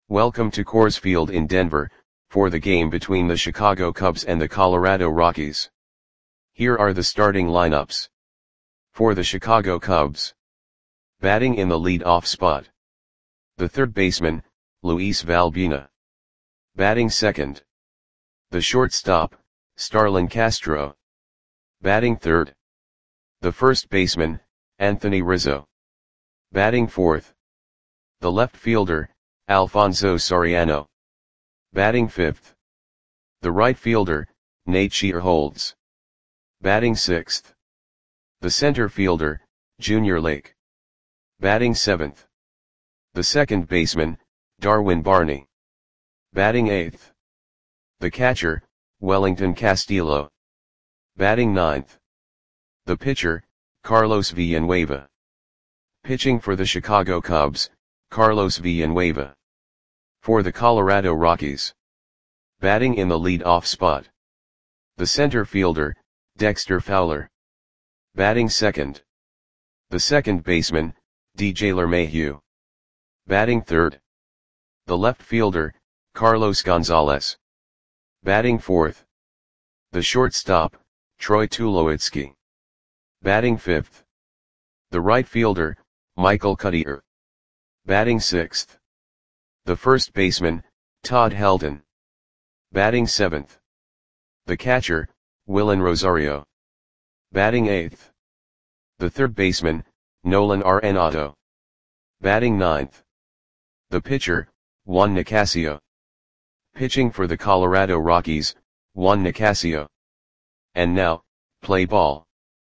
Welcome to Coors Field in Denver, for the game between the Chicago Cubs and the Colorado Rockies. Here are the starting lineups. For the Chicago Cubs. Batting in the lead-off spot. The third baseman, Luis Valbuena. Batting second. The shortstop, Starlin Castro. Batting third. The first baseman, Anthony Rizzo. Batting fourth. The left fielder, Alfonso Soriano. Batting fifth. The right fielder, Nate Shearholtz. Batting sixth. The center fielder, Junior Lake. Batting seventh. The second baseman, Darwin Barney. Batting eighth. The catcher, Wellington Castillo. Batting ninth. The pitcher, Carlos Villanueva. Pitching for the Chicago Cubs, Carlos Villanueva. For the Colorado Rockies. Batting in the lead-off spot. The center fielder, Dexter Fowler. Batting second. The second baseman, DJ LeMahieu. Batting third. The left fielder, Carlos Gonzalez. Batting fourth. The shortstop, Troy Tulowitzki. Batting fifth. The right fielder, Michael Cuddyer. Batting sixth. The first baseman, Todd Helton. Batting seventh. The catcher, Willen Rosario. Batting eighth. The third baseman, Nolan Arenado. Batting ninth. The pitcher, Juan Nicasio. Pitching for the Colorado Rockies, Juan Nicasio. And now, play ball.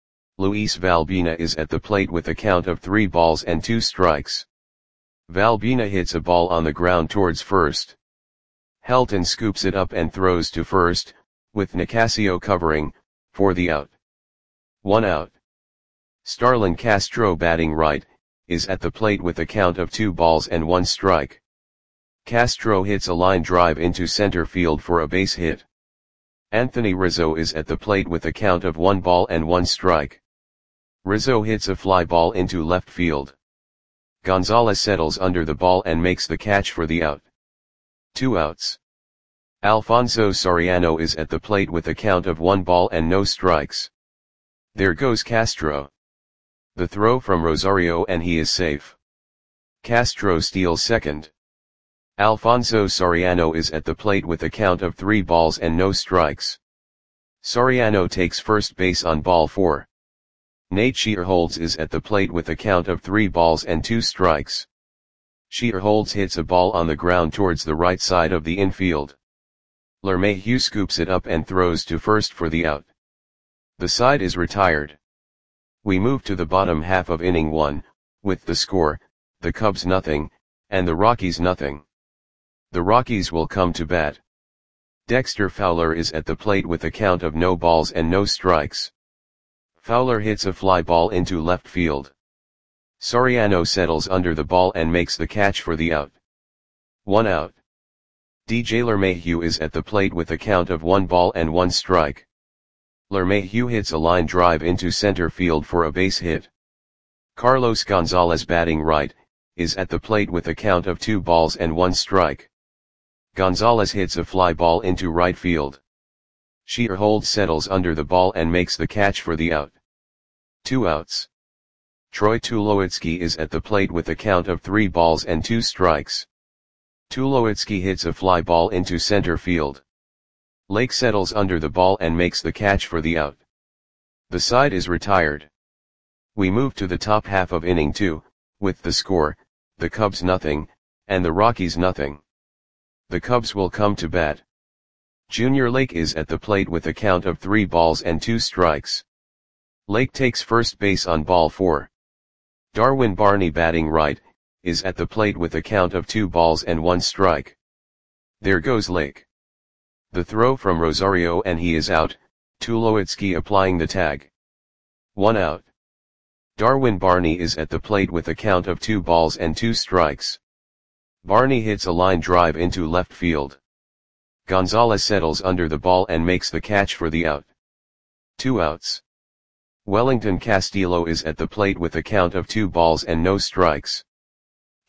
Luis Valbuena is at the plate with a count of 3 balls and 2 strikes. Valbuena hits a ball on the ground towards first. Helton scoops it up and throws to first, with Nicasio covering, for the out. 1 out. Starlin Castro, batting right, is at the plate with a count of 2 balls and 1 strike. Castro hits a line drive into center field for a base hit. Anthony Rizzo is at the plate with a count of 1 ball and 1 strike. Rizzo hits a fly ball into left field. Gonzalez settles under the ball and makes the catch for the out. 2 outs. Alfonso Soriano is at the plate with a count of 1 ball and no strikes. There goes Castro. The throw from Rosario and he is safe. Castro steals second. Alfonso Soriano is at the plate with a count of 3 balls and no strikes. Soriano takes first base on ball 4. Nate Shearholtz is at the plate with a count of 3 balls and 2 strikes. Shearholtz hits a ball on the ground towards the right side of the infield. LeMahieu scoops it up and throws to first for the out. The side is retired. We move to the bottom half of inning 1, with the score, the Cubs nothing, and the Rockies nothing. The Rockies will come to bat. Dexter Fowler is at the plate with a count of no balls and no strikes. Fowler hits a fly ball into left field. Soriano settles under the ball and makes the catch for the out. 1 out. DJ LeMahieu is at the plate with a count of 1 ball and 1 strike. LeMahieu hits a line drive into center field for a base hit. Carlos Gonzalez, batting right, is at the plate with a count of 2 balls and 1 strike. Gonzalez hits a fly ball into right field. Shearholtz settles under the ball and makes the catch for the out. 2 outs. Troy Tulowitzki is at the plate with a count of 3 balls and 2 strikes. Tulowitzki hits a fly ball into center field. Lake settles under the ball and makes the catch for the out. The side is retired. We move to the top half of inning 2, with the score, the Cubs nothing, and the Rockies nothing. The Cubs will come to bat. Junior Lake is at the plate with a count of 3 balls and 2 strikes. Lake takes first base on ball 4. Darwin Barney, batting right, is at the plate with a count of 2 balls and 1 strike. There goes Lake. The throw from Rosario and he is out, Tulowitzki applying the tag. 1 out. Darwin Barney is at the plate with a count of 2 balls and 2 strikes. Barney hits a line drive into left field. Gonzalez settles under the ball and makes the catch for the out. 2 outs. Wellington Castillo is at the plate with a count of 2 balls and no strikes.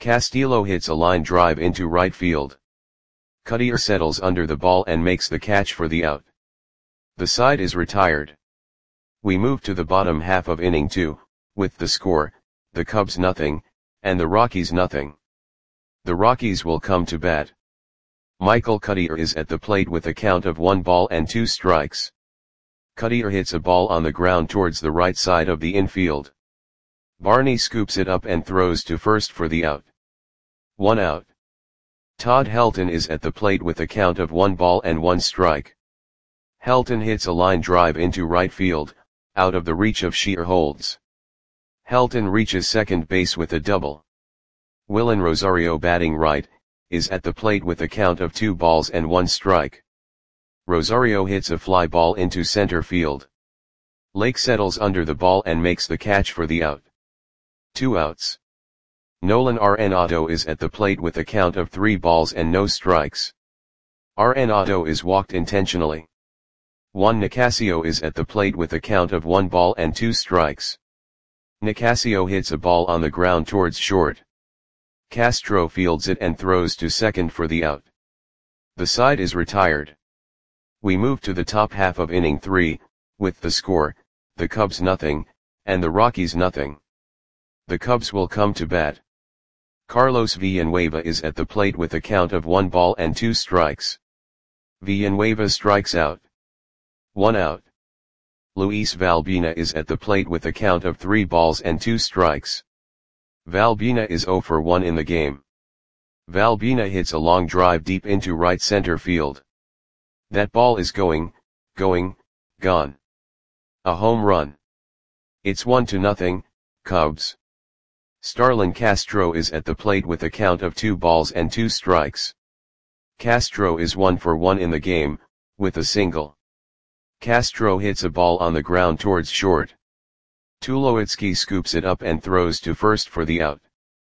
Castillo hits a line drive into right field. Cutter settles under the ball and makes the catch for the out. The side is retired. We move to the bottom half of inning 2, with the score, the Cubs nothing, and the Rockies nothing. The Rockies will come to bat. Michael Cutter is at the plate with a count of 1 ball and 2 strikes. Cutter hits a ball on the ground towards the right side of the infield. Barney scoops it up and throws to first for the out. 1 out. Todd Helton is at the plate with a count of 1 ball and 1 strike. Helton hits a line drive into right field, out of the reach of Shearholtz. Helton reaches second base with a double. Willen Rosario, batting right, is at the plate with a count of 2 balls and 1 strike. Rosario hits a fly ball into center field. Lake settles under the ball and makes the catch for the out. 2 outs. Nolan Arenado is at the plate with a count of 3 balls and no strikes. Arenado is walked intentionally. Juan Nicasio is at the plate with a count of 1 ball and 2 strikes. Nicasio hits a ball on the ground towards short. Castro fields it and throws to second for the out. The side is retired. We move to the top half of inning 3, with the score, the Cubs nothing, and the Rockies nothing. The Cubs will come to bat. Carlos Villanueva is at the plate with a count of 1 ball and 2 strikes. Villanueva strikes out. 1 out. Luis Valbina is at the plate with a count of 3 balls and 2 strikes. Valbina is 0 for 1 in the game. Valbina hits a long drive deep into right center field. That ball is gone. A home run. It's 1-0, Cubs. Starlin Castro is at the plate with a count of 2 balls and 2 strikes. Castro is 1 for 1 in the game, with a single. Castro hits a ball on the ground towards short. Tulowitzki scoops it up and throws to first for the out.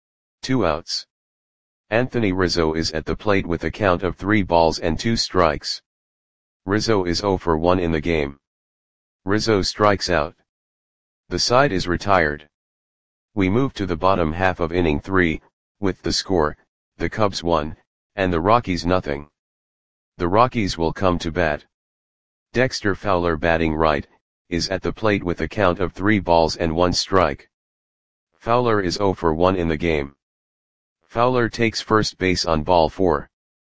2 outs. Anthony Rizzo is at the plate with a count of 3 balls and 2 strikes. Rizzo is 0 for 1 in the game. Rizzo strikes out. The side is retired. We move to the bottom half of inning 3, with the score, the Cubs 1, and the Rockies nothing. The Rockies will come to bat. Dexter Fowler, batting right, is at the plate with a count of 3 balls and 1 strike. Fowler is 0 for 1 in the game. Fowler takes first base on ball 4.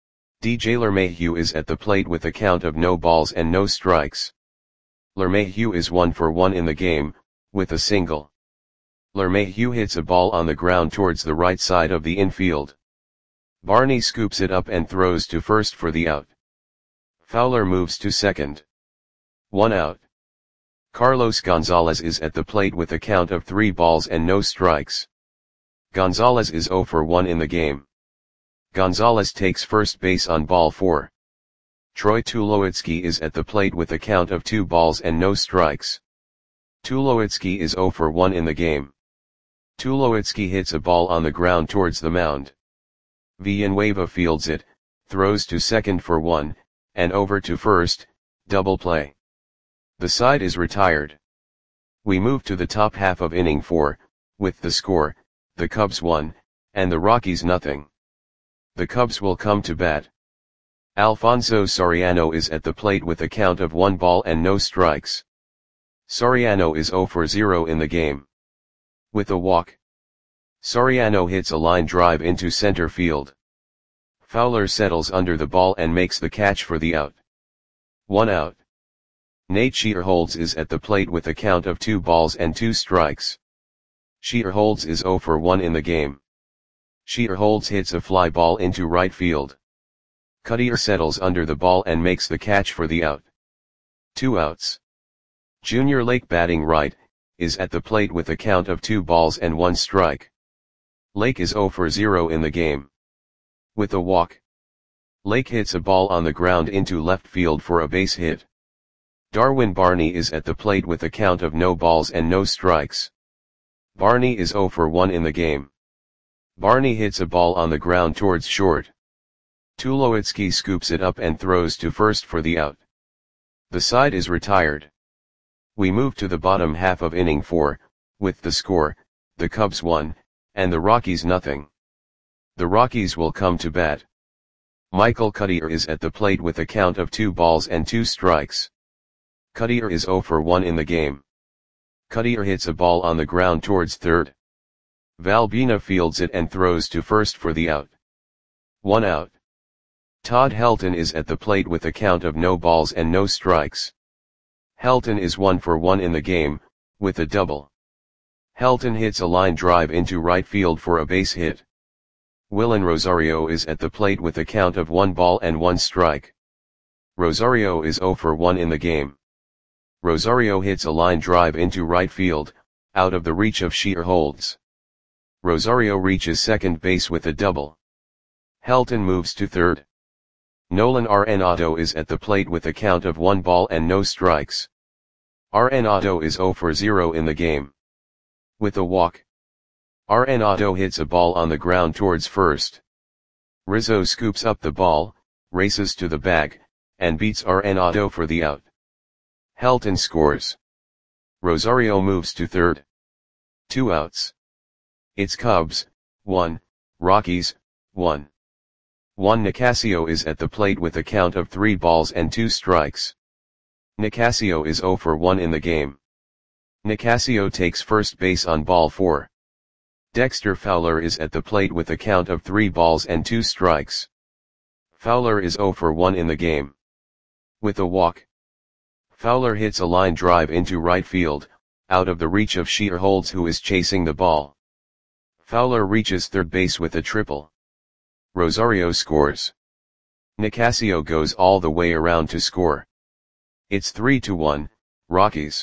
DJ LeMahieu is at the plate with a count of no balls and no strikes. LeMahieu is 1 for 1 in the game, with a single. LeMahieu hits a ball on the ground towards the right side of the infield. Barney scoops it up and throws to first for the out. Fowler moves to second. 1 out. Carlos Gonzalez is at the plate with a count of 3 balls and no strikes. Gonzalez is 0 for 1 in the game. Gonzalez takes first base on ball 4. Troy Tulowitzki is at the plate with a count of 2 balls and no strikes. Tulowitzki is 0 for 1 in the game. Tulowitzki hits a ball on the ground towards the mound. Villanueva fields it, throws to second for 1, and over to first, double play. The side is retired. We move to the top half of inning 4, with the score, the Cubs 1, and the Rockies nothing. The Cubs will come to bat. Alfonso Soriano is at the plate with a count of 1 ball and no strikes. Soriano is 0 for 0 in the game. With a walk. Soriano hits a line drive into center field. Fowler settles under the ball and makes the catch for the out. 1 out. Nate Shearholtz is at the plate with a count of 2 balls and 2 strikes. Shearholtz is 0 for 1 in the game. Shearholtz hits a fly ball into right field. Cutter settles under the ball and makes the catch for the out. 2 outs. Junior Lake, batting right, is at the plate with a count of 2 balls and 1 strike. Lake is 0 for 0 in the game. With a walk. Lake hits a ball on the ground into left field for a base hit. Darwin Barney is at the plate with a count of no balls and no strikes. Barney is 0 for 1 in the game. Barney hits a ball on the ground towards short. Tulowitzki scoops it up and throws to first for the out. The side is retired. We move to the bottom half of inning 4, with the score, the Cubs 1, and the Rockies nothing. The Rockies will come to bat. Michael Cuddyer is at the plate with a count of 2 balls and 2 strikes. Cuddyer is 0 for 1 in the game. Cuddyer hits a ball on the ground towards third. Valbina fields it and throws to first for the out. 1 out. Todd Helton is at the plate with a count of no balls and no strikes. Helton is 1 for 1 in the game, with a double. Helton hits a line drive into right field for a base hit. Willen Rosario is at the plate with a count of 1 ball and 1 strike. Rosario is 0 for 1 in the game. Rosario hits a line drive into right field, out of the reach of Schierholtz. Rosario reaches second base with a double. Helton moves to third. Nolan Arenado is at the plate with a count of 1 ball and no strikes. Arenado is 0 for 0 in the game. With a walk, Arenado hits a ball on the ground towards first. Rizzo scoops up the ball, races to the bag, and beats Arenado for the out. Helton scores. Rosario moves to third. 2 outs. It's Cubs, 1, Rockies, 1. Juan Nicasio is at the plate with a count of 3 balls and 2 strikes. Nicasio is 0 for 1 in the game. Nicasio takes first base on ball 4. Dexter Fowler is at the plate with a count of 3 balls and 2 strikes. Fowler is 0 for 1 in the game. With a walk, Fowler hits a line drive into right field, out of the reach of Schierholtz, who is chasing the ball. Fowler reaches third base with a triple. Rosario scores. Nicasio goes all the way around to score. It's 3-1, Rockies.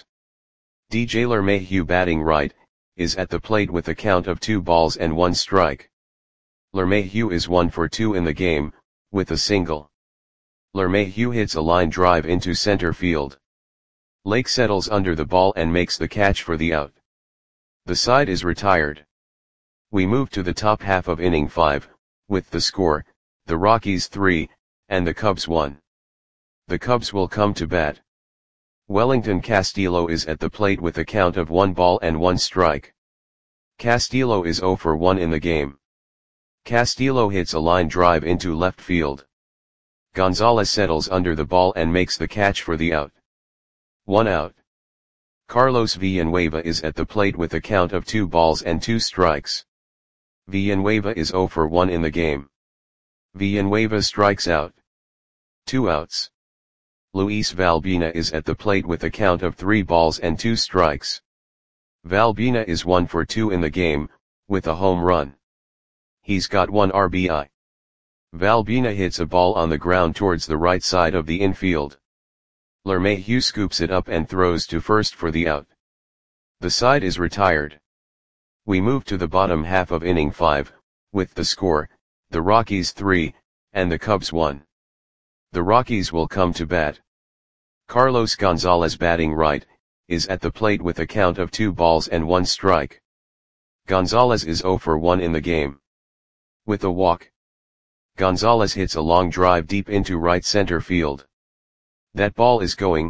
DJ LeMahieu, batting right, is at the plate with a count of 2 balls and 1 strike. LeMahieu is 1 for 2 in the game, with a single. LeMahieu hits a line drive into center field. Lake settles under the ball and makes the catch for the out. The side is retired. We move to the top half of inning 5, with the score, the Rockies 3, and the Cubs 1. The Cubs will come to bat. Wellington Castillo is at the plate with a count of 1 ball and 1 strike. Castillo is 0 for 1 in the game. Castillo hits a line drive into left field. Gonzalez settles under the ball and makes the catch for the out. 1 out. Carlos Villanueva is at the plate with a count of 2 balls and 2 strikes. Villanueva is 0 for 1 in the game. Villanueva strikes out. 2 outs. Luis Valbina is at the plate with a count of 3 balls and 2 strikes. Valbina is 1 for 2 in the game, with a home run. He's got 1 RBI. Valbina hits a ball on the ground towards the right side of the infield. LeMahieu scoops it up and throws to first for the out. The side is retired. We move to the bottom half of inning 5, with the score, the Rockies 3, and the Cubs 1. The Rockies will come to bat. Carlos Gonzalez, batting right, is at the plate with a count of 2 balls and 1 strike. Gonzalez is 0 for 1 in the game. With a walk, Gonzalez hits a long drive deep into right center field. That ball is gone.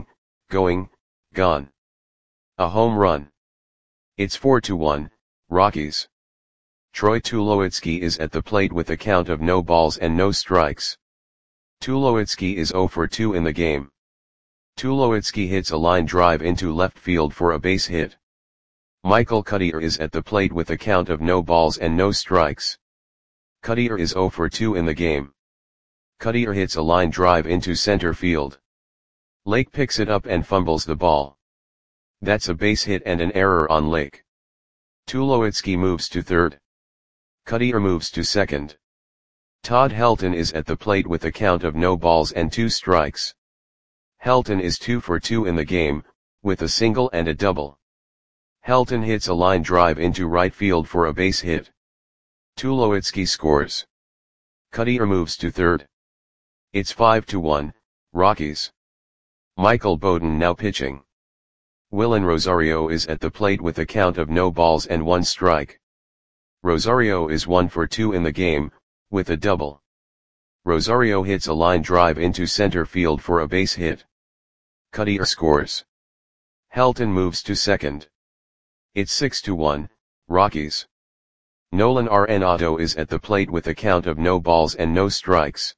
A home run. It's 4-1, Rockies. Troy Tulowitzki is at the plate with a count of no balls and no strikes. Tulowitzki is 0 for 2 in the game. Tulowitzki hits a line drive into left field for a base hit. Michael Cuddyer is at the plate with a count of no balls and no strikes. Cuddyer is 0 for 2 in the game. Cuddyer hits a line drive into center field. Lake picks it up and fumbles the ball. That's a base hit and an error on Lake. Tulowitzki moves to third. Cuddyer moves to second. Todd Helton is at the plate with a count of no balls and 2 strikes. Helton is 2 for 2 in the game, with a single and a double. Helton hits a line drive into right field for a base hit. Tulowitzki scores. Cuddyer moves to third. It's 5-1, Rockies. Michael Bowden now pitching. Willen Rosario is at the plate with a count of no balls and 1 strike. Rosario is 1 for 2 in the game, with a double. Rosario hits a line drive into center field for a base hit. Cuddyer scores. Helton moves to second. It's 6-1, Rockies. Nolan Arenado is at the plate with a count of no balls and no strikes.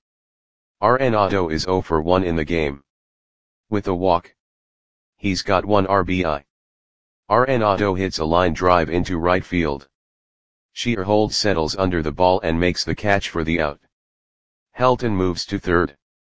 Arenado is 0 for 1 in the game. With a walk, he's got 1 RBI. Arenado hits a line drive into right field. Shearholtz settles under the ball and makes the catch for the out. Helton moves to third.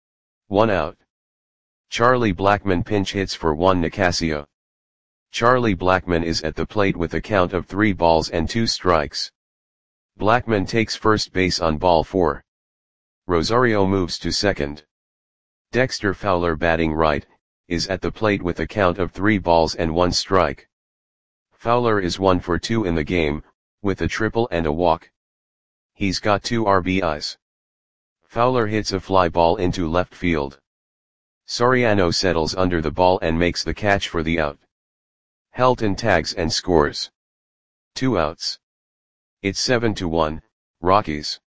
1 out. Charlie Blackmon pinch hits for 1 Nicasio. Charlie Blackmon is at the plate with a count of 3 balls and 2 strikes. Blackmon takes first base on ball 4. Rosario moves to second. Dexter Fowler, batting right, is at the plate with a count of 3 balls and 1 strike. Fowler is 1 for 2 in the game, with a triple and a walk. He's got 2 RBIs. Fowler hits a fly ball into left field. Soriano settles under the ball and makes the catch for the out. Helton tags and scores. 2 outs. It's 7-1, Rockies.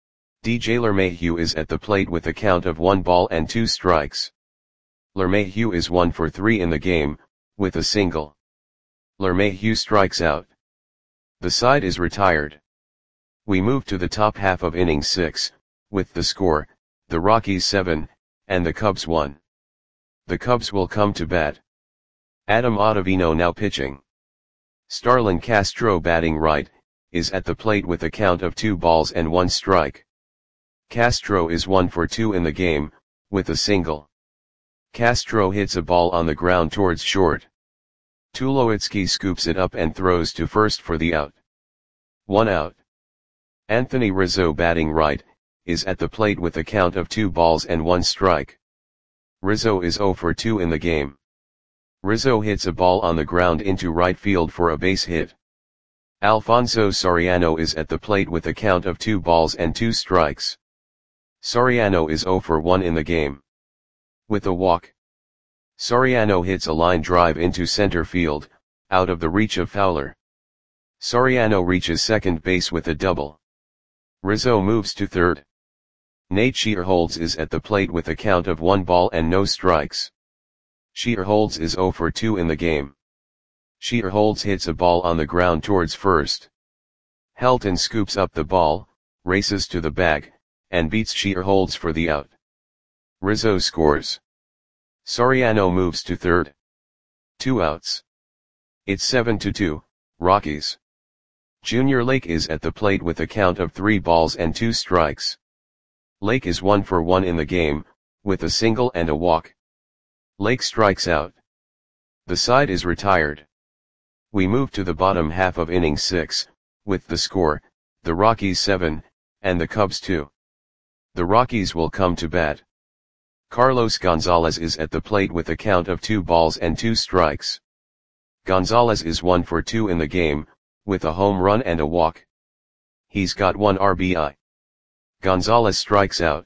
DJ LeMahieu is at the plate with a count of 1 ball and 2 strikes. LeMahieu is 1 for 3 in the game, with a single. LeMahieu strikes out. The side is retired. We move to the top half of inning 6, with the score, the Rockies 7, and the Cubs 1. The Cubs will come to bat. Adam Ottavino now pitching. Starlin Castro, batting right, is at the plate with a count of 2 balls and 1 strike. Castro is 1 for 2 in the game, with a single. Castro hits a ball on the ground towards short. Tulowitzki scoops it up and throws to first for the out. 1 out. Anthony Rizzo, batting right, is at the plate with a count of 2 balls and 1 strike. Rizzo is 0 for 2 in the game. Rizzo hits a ball on the ground into right field for a base hit. Alfonso Soriano is at the plate with a count of 2 balls and 2 strikes. Soriano is 0 for 1 in the game. With a walk, Soriano hits a line drive into center field, out of the reach of Fowler. Soriano reaches second base with a double. Rizzo moves to third. Nate Shearholtz is at the plate with a count of 1 ball and no strikes. Shearholtz is 0 for 2 in the game. Shearholtz hits a ball on the ground towards first. Helton scoops up the ball, races to the bag, and beats Shearholtz for the out. Rizzo scores. Soriano moves to third. 2 outs. It's 7-2, Rockies. Junior Lake is at the plate with a count of 3 balls and 2 strikes. Lake is 1 for 1 in the game, with a single and a walk. Lake strikes out. The side is retired. We move to the bottom half of inning 6, with the score, the Rockies 7, and the Cubs 2. The Rockies will come to bat. Carlos Gonzalez is at the plate with a count of 2 balls and 2 strikes. Gonzalez is 1 for 2 in the game, with a home run and a walk. He's got 1 RBI. Gonzalez strikes out.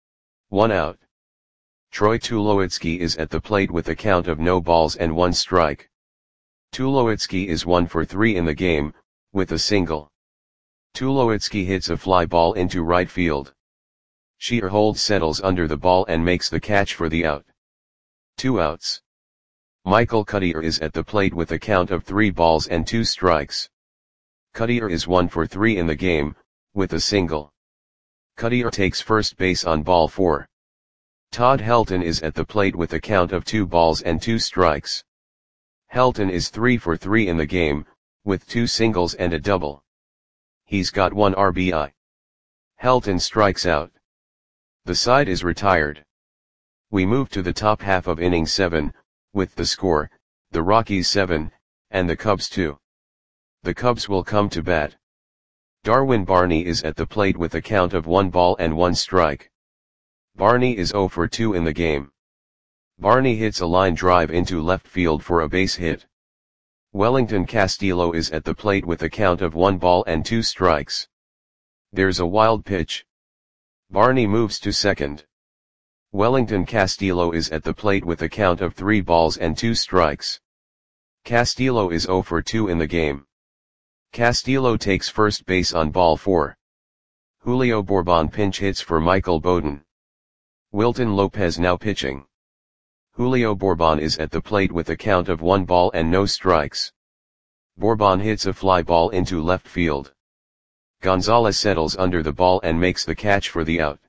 1 out. Troy Tulowitzki is at the plate with a count of no balls and 1 strike. Tulowitzki is 1 for 3 in the game, with a single. Tulowitzki hits a fly ball into right field. Shearholtz settles under the ball and makes the catch for the out. 2 outs. Michael Cuddyer is at the plate with a count of 3 balls and 2 strikes. Cuddyer is 1 for 3 in the game, with a single. Cuddyer takes first base on ball 4. Todd Helton is at the plate with a count of 2 balls and 2 strikes. Helton is 3 for 3 in the game, with 2 singles and a double. He's got 1 RBI. Helton strikes out. The side is retired. We move to the top half of inning 7, with the score, the Rockies 7, and the Cubs 2. The Cubs will come to bat. Darwin Barney is at the plate with a count of 1 ball and 1 strike. Barney is 0 for 2 in the game. Barney hits a line drive into left field for a base hit. Wellington Castillo is at the plate with a count of 1 ball and 2 strikes. There's a wild pitch. Barney moves to second. Wellington Castillo is at the plate with a count of 3 balls and 2 strikes. Castillo is 0 for 2 in the game. Castillo takes first base on ball 4. Julio Bourbon pinch hits for Michael Bowden. Wilton Lopez now pitching. Julio Bourbon is at the plate with a count of 1 ball and no strikes. Bourbon hits a fly ball into left field. Gonzalez settles under the ball and makes the catch for the out.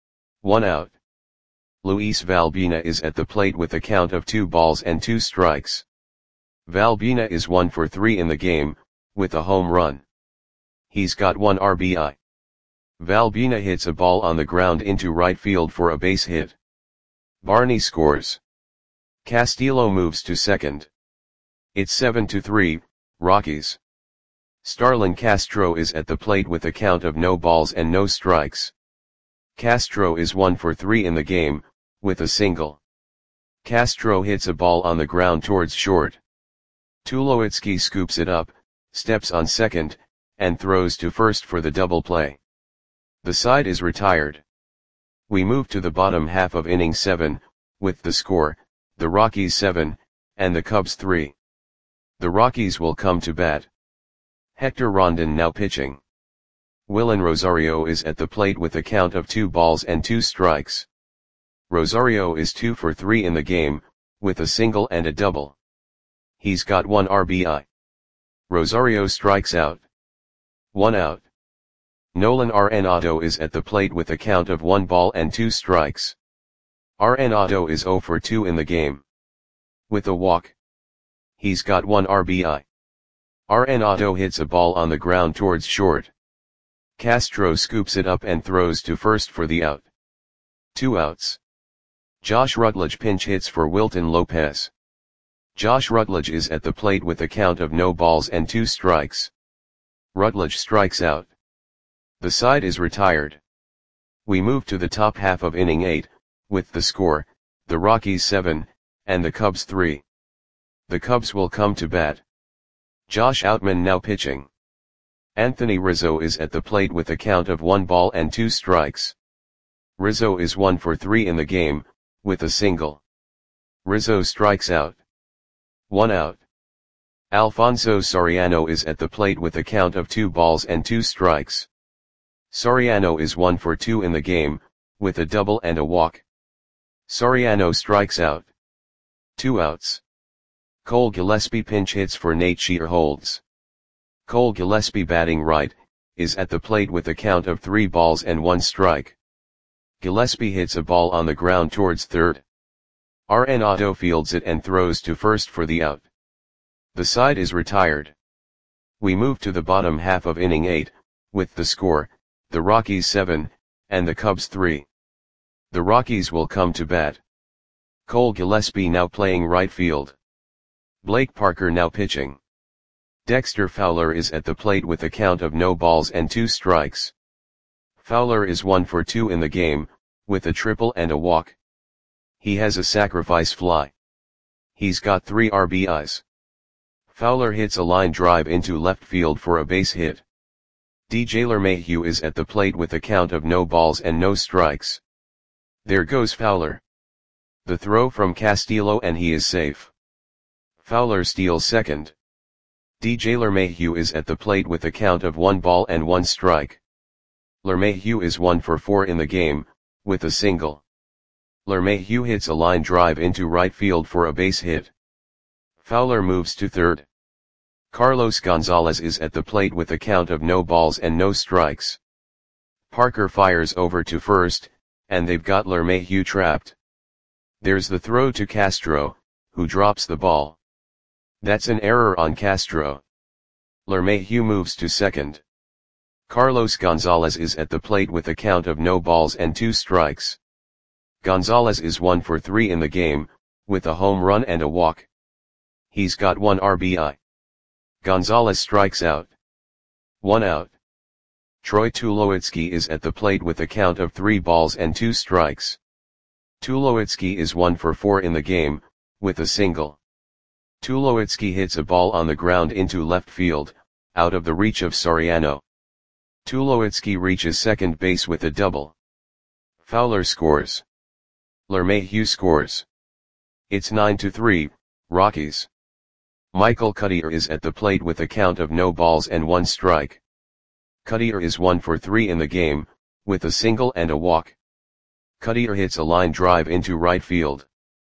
1 out. Luis Valbuena is at the plate with a count of 2 balls and 2 strikes. Valbuena is 1 for 3 in the game, with a home run. He's got 1 RBI. Valbuena hits a ball on the ground into right field for a base hit. Barney scores. Castillo moves to second. It's 7-3, Rockies. Starlin Castro is at the plate with a count of no balls and no strikes. Castro is 1 for 3 in the game, with a single. Castro hits a ball on the ground towards short. Tulowitzki scoops it up, steps on second, and throws to first for the double play. The side is retired. We move to the bottom half of inning 7, with the score, the Rockies 7, and the Cubs 3. The Rockies will come to bat. Hector Rondon now pitching. Willen Rosario is at the plate with a count of 2 balls and 2 strikes. Rosario is 2 for 3 in the game, with a single and a double. He's got 1 RBI. Rosario strikes out. 1 out. Nolan Arenado is at the plate with a count of 1 ball and 2 strikes. Arenado is 0 for 2 in the game. With a walk. He's got 1 RBI. Arenado hits a ball on the ground towards short. Castro scoops it up and throws to first for the out. 2 outs. Josh Rutledge pinch hits for Wilton Lopez. Josh Rutledge is at the plate with a count of no balls and 2 strikes. Rutledge strikes out. The side is retired. We move to the top half of inning 8, with the score, the Rockies 7, and the Cubs 3. The Cubs will come to bat. Josh Outman now pitching. Anthony Rizzo is at the plate with a count of 1 ball and 2 strikes. Rizzo is 1 for 3 in the game, with a single. Rizzo strikes out. 1 out. Alfonso Soriano is at the plate with a count of 2 balls and 2 strikes. Soriano is 1 for 2 in the game, with a double and a walk. Soriano strikes out. 2 outs. Cole Gillespie pinch hits for Nate Shearholds. Cole Gillespie batting right, is at the plate with a count of 3 balls and 1 strike. Gillespie hits a ball on the ground towards third. Arenado fields it and throws to first for the out. The side is retired. We move to the bottom half of inning 8, with the score, the Rockies 7, and the Cubs 3. The Rockies will come to bat. Cole Gillespie now playing right field. Blake Parker now pitching. Dexter Fowler is at the plate with a count of no balls and 2 strikes. Fowler is 1 for 2 in the game, with a triple and a walk. He has a sacrifice fly. He's got 3 RBIs. Fowler hits a line drive into left field for a base hit. DJ LeMahieu is at the plate with a count of no balls and no strikes. There goes Fowler. The throw from Castillo and he is safe. Fowler steals second. DJ LeMahieu is at the plate with a count of 1 ball and 1 strike. LeMahieu is 1 for 4 in the game, with a single. LeMahieu hits a line drive into right field for a base hit. Fowler moves to third. Carlos Gonzalez is at the plate with a count of no balls and no strikes. Parker fires over to first, and they've got LeMahieu trapped. There's the throw to Castro, who drops the ball. That's an error on Castro. LeMahieu moves to second. Carlos Gonzalez is at the plate with a count of no balls and 2 strikes. Gonzalez is 1 for 3 in the game, with a home run and a walk. He's got 1 RBI. Gonzalez strikes out. 1 out. Troy Tulowitzki is at the plate with a count of 3 balls and 2 strikes. Tulowitzki is 1 for 4 in the game, with a single. Tulowitzki hits a ball on the ground into left field, out of the reach of Soriano. Tulowitzki reaches second base with a double. Fowler scores. LeMahieu scores. It's 9-3, Rockies. Michael Cuddyer is at the plate with a count of no balls and 1 strike. Cuddyer is 1 for 3 in the game, with a single and a walk. Cuddyer hits a line drive into right field.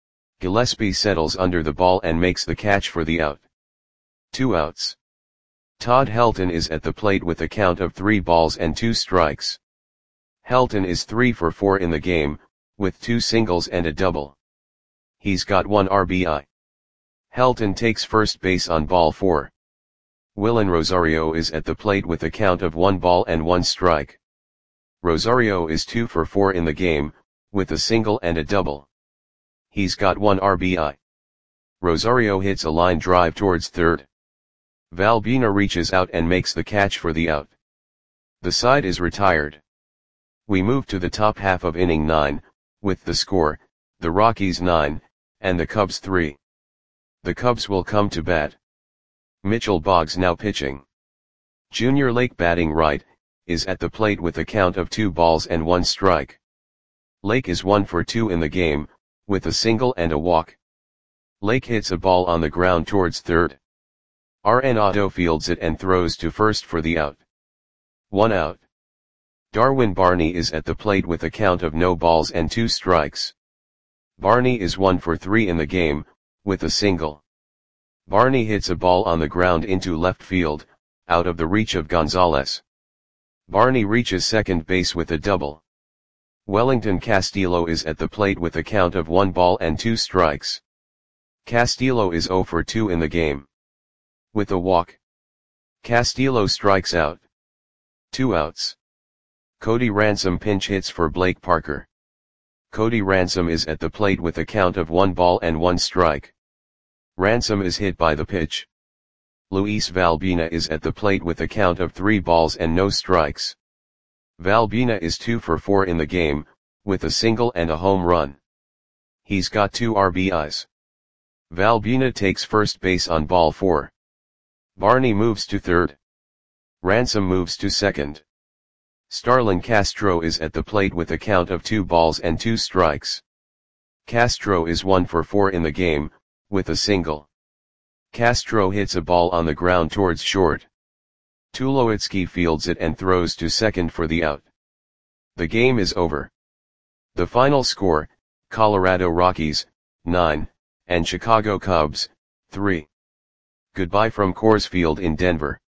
Gillespie settles under the ball and makes the catch for the out. 2 outs. Todd Helton is at the plate with a count of 3 balls and 2 strikes. Helton is 3 for 4 in the game, with 2 singles and a double. He's got 1 RBI. Helton takes first base on ball 4. Willen Rosario is at the plate with a count of 1 ball and 1 strike. Rosario is 2 for 4 in the game, with a single and a double. He's got 1 RBI. Rosario hits a line drive towards third. Valbuena reaches out and makes the catch for the out. The side is retired. We move to the top half of inning 9, with the score, the Rockies 9, and the Cubs 3. The Cubs will come to bat. Mitchell Boggs now pitching. Junior Lake batting right, is at the plate with a count of 2 balls and 1 strike. Lake is 1 for 2 in the game, with a single and a walk. Lake hits a ball on the ground towards third. Arenado fields it and throws to first for the out. 1 out. Darwin Barney is at the plate with a count of no balls and 2 strikes. Barney is 1 for 3 in the game, with a single. Barney hits a ball on the ground into left field, out of the reach of Gonzalez. Barney reaches second base with a double. Wellington Castillo is at the plate with a count of 1 ball and 2 strikes. Castillo is 0 for 2 in the game. With a walk. Castillo strikes out. 2 outs. Cody Ransom pinch hits for Blake Parker. Cody Ransom is at the plate with a count of 1 ball and 1 strike. Ransom is hit by the pitch. Luis Valbuena is at the plate with a count of 3 balls and no strikes. Valbuena is 2 for 4 in the game, with a single and a home run. He's got 2 RBIs. Valbuena takes first base on ball 4. Barney moves to third. Ransom moves to second. Starlin Castro is at the plate with a count of 2 balls and 2 strikes. Castro is 1 for 4 in the game, with a single. Castro hits a ball on the ground towards short. Tulowitzki fields it and throws to second for the out. The game is over. The final score, Colorado Rockies, 9, and Chicago Cubs, 3. Goodbye from Coors Field in Denver.